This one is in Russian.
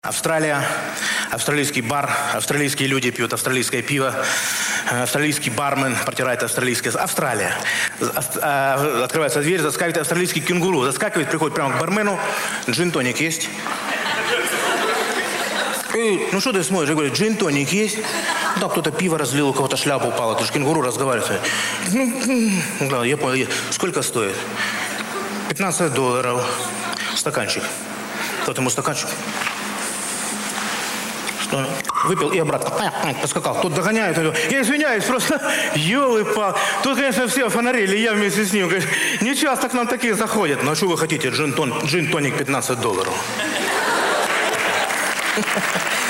Австралия, австралийский бар, австралийские люди пьют австралийское пиво, австралийский бармен протирает австралийское... Австралия. Открывается дверь, заскакивает австралийский кенгуру. Заскакивает, приходит прямо к бармену. Джин-тоник есть? Ну что ты смотришь? Я говорю, джин-тоник есть? Да, кто-то пиво разлил, у кого-то шляпа упала. Ты же кенгуру разговаривает. Да, я понял. Сколько стоит? $15. Стаканчик. Тот ему стаканчик. Что? Выпил и обратно. Поскакал. Тот догоняет. Я извиняюсь, просто ёлы-пал. Тут, конечно, все фонарили, я вместе с ним. Говорит, не часто к нам такие заходят. Ну, а что вы хотите? Джин-тоник $15.